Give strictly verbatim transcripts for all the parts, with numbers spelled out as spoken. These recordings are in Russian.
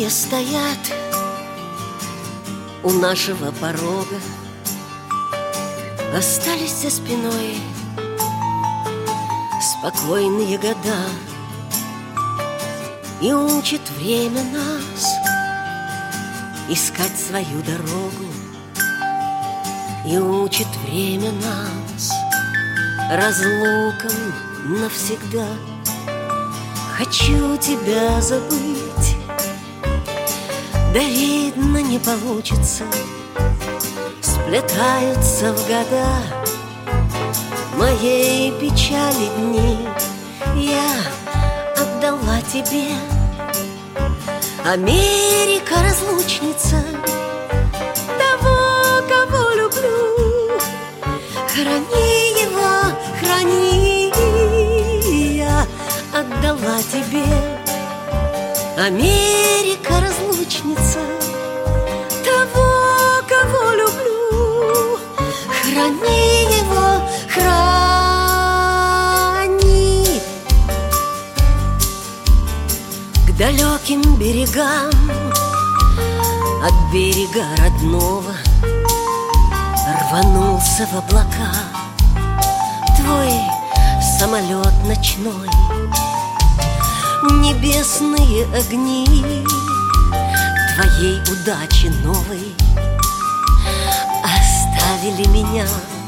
Родные стоят у нашего порога, остались за спиной спокойные года, и учит время нас искать свою дорогу, и учит время нас разлукам навсегда. Хочу тебя забыть, да видно не получится. Сплетаются в года моей печали дни. Я отдала тебе, Америка, разлучница, того, кого люблю. Храни его, храни. Я отдала тебе, Америка, разлучница, того, кого люблю. Храни его, храни. К далеким берегам от берега родного рванулся в облака твой самолет ночной. Небесные огни твоей удачи новой оставили меня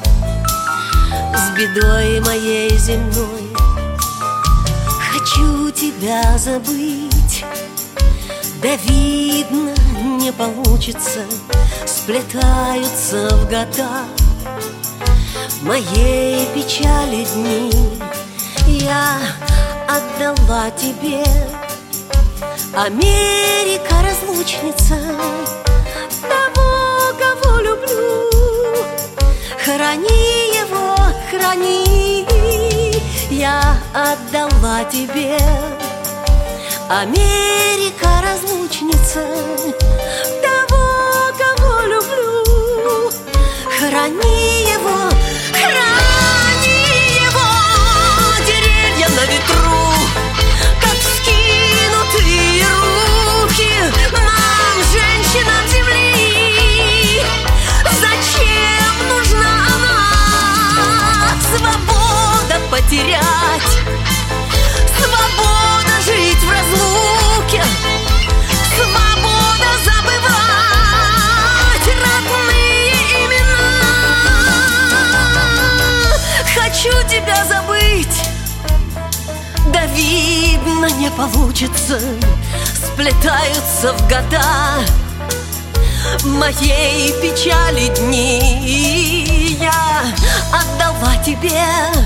с бедой моей земной. Хочу тебя забыть, да видно не получится. Сплетаются в года моей печали дни. Я отдала тебе, Америка, разлучница, того, кого люблю. Храни его, храни. Я отдала тебе, Америка, разлучница, того, кого люблю. Храни его, храни его. Деревья на ветру, как вскинутые руки нам, женщинам земли. Зачем нужна она? Свобода потерять, свобода жить в разлуке, свобода забывать родные имена. Хочу тебя забыть, да видно не получится. Сплетаются в года моей печали дни. Я отдала тебе,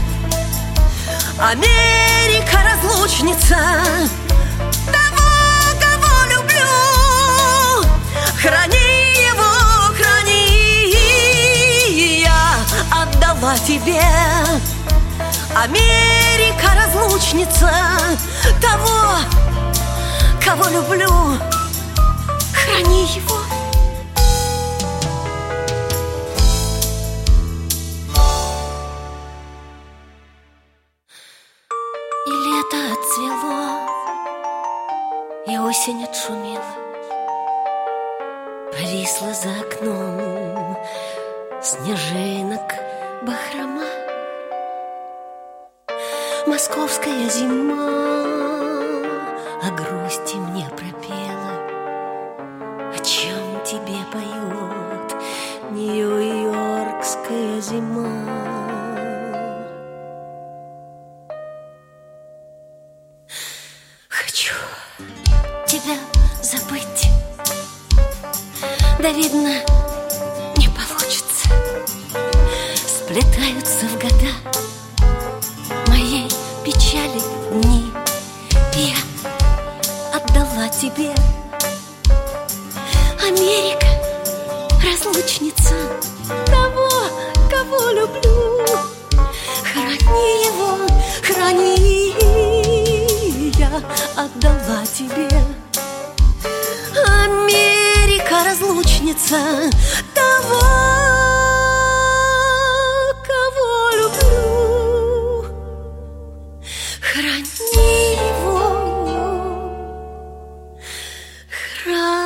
Америка, разлучница, того, кого люблю. Храни его, храни. Я отдала тебе, Америка, разлучница, того, кого люблю. Храни его. И лето отцвело, и осень отшумела, повисла за окном снежинок бахрома. Московская зима о грусти мне пропела. О чем тебе поет нью-йоркская зима? Хочу тебя забыть, да видно не получится. Сплетаются в года моей печали дни. Я отдала тебе, Америка, разлучница, того, кого люблю. Храни его, храни. Я отдала тебе, Америка, разлучница, того, кого люблю. Храни его, Раз